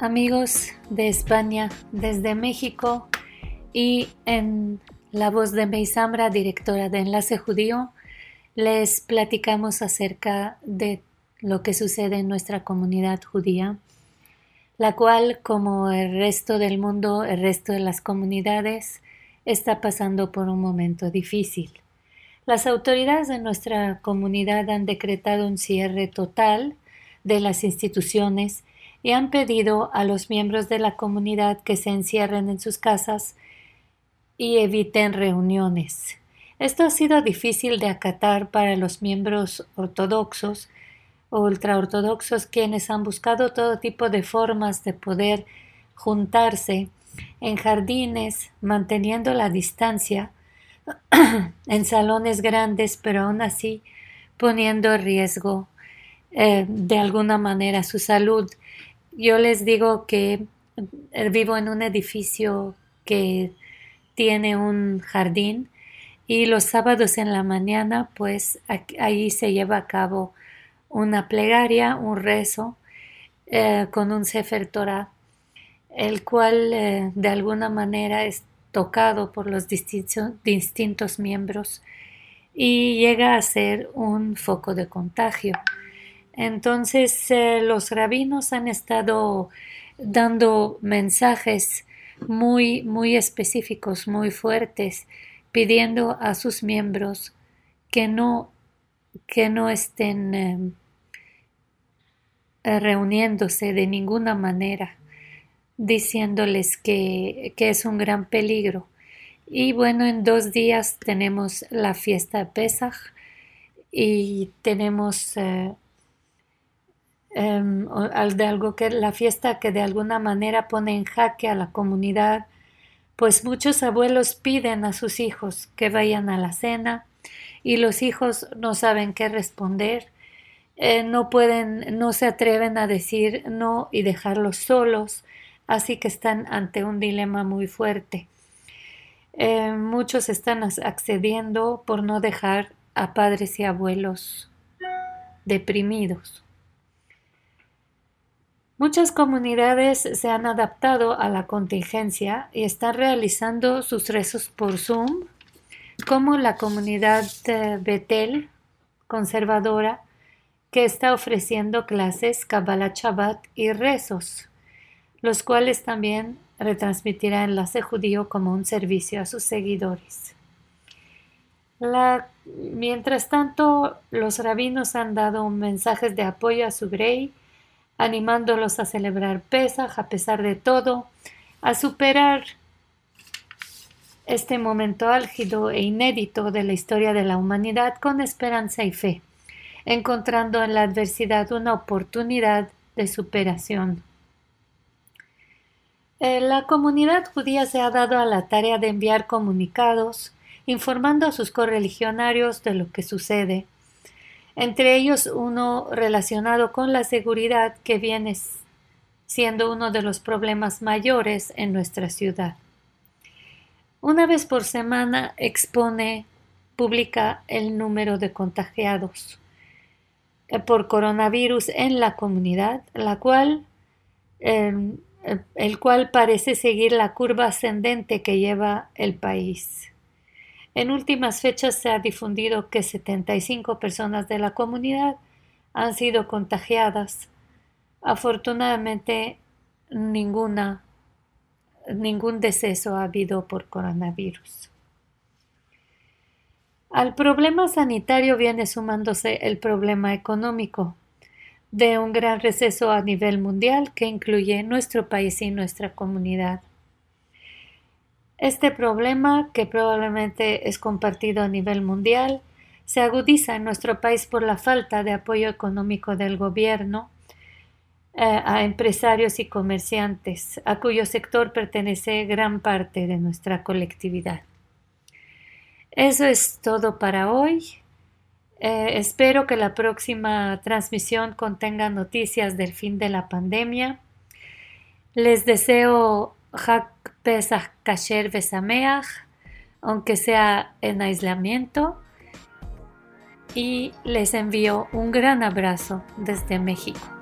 Amigos de España, desde México y en la voz de Beisamra, directora de Enlace Judío, les platicamos acerca de lo que sucede en nuestra comunidad judía, la cual, como el resto del mundo, el resto de las comunidades, está pasando por un momento difícil. Las autoridades de nuestra comunidad han decretado un cierre total de las instituciones y han pedido a los miembros de la comunidad que se encierren en sus casas y eviten reuniones. Esto ha sido difícil de acatar para los miembros ortodoxos o ultraortodoxos, quienes han buscado todo tipo de formas de poder juntarse en jardines, manteniendo la distancia, en salones grandes, pero aún así poniendo en riesgo de alguna manera su salud. Yo les digo que vivo en un edificio que tiene un jardín y los sábados en la mañana pues ahí se lleva a cabo una plegaria, un rezo con un Sefer Torah, el cual de alguna manera es tocado por los distintos miembros y llega a ser un foco de contagio. Entonces los rabinos han estado dando mensajes muy específicos, muy fuertes, pidiendo a sus miembros que no estén reuniéndose de ninguna manera, diciéndoles que es un gran peligro. Y bueno, en 2 días tenemos la fiesta de Pesaj y tenemos la fiesta que de alguna manera pone en jaque a la comunidad, pues muchos abuelos piden a sus hijos que vayan a la cena y los hijos no saben qué responder, no se atreven a decir no y dejarlos solos, así que están ante un dilema muy fuerte. Muchos están accediendo por no dejar a padres y abuelos deprimidos. Muchas comunidades se han adaptado a la contingencia y están realizando sus rezos por Zoom, como la comunidad Betel conservadora, que está ofreciendo clases, Kabbalat Shabbat y rezos, los cuales también retransmitirá Enlace Judío como un servicio a sus seguidores. Mientras tanto, los rabinos han dado mensajes de apoyo a su grey, animándolos a celebrar Pesaj a pesar de todo, a superar este momento álgido e inédito de la historia de la humanidad con esperanza y fe, encontrando en la adversidad una oportunidad de superación. La comunidad judía se ha dado a la tarea de enviar comunicados, informando a sus correligionarios de lo que sucede, entre ellos uno relacionado con la seguridad, que viene siendo uno de los problemas mayores en nuestra ciudad. Una vez por semana publica el número de contagiados por coronavirus en la comunidad, el cual parece seguir la curva ascendente que lleva el país. En últimas fechas se ha difundido que 75 personas de la comunidad han sido contagiadas. Afortunadamente, ningún deceso ha habido por coronavirus. Al problema sanitario viene sumándose el problema económico de un gran receso a nivel mundial que incluye nuestro país y nuestra comunidad. Este problema, que probablemente es compartido a nivel mundial, se agudiza en nuestro país por la falta de apoyo económico del gobierno a empresarios y comerciantes, a cuyo sector pertenece gran parte de nuestra colectividad. Eso es todo para hoy. Espero que la próxima transmisión contenga noticias del fin de la pandemia. Les deseo Hag Pesach Kasher Vesameach, aunque sea en aislamiento, y les envío un gran abrazo desde México.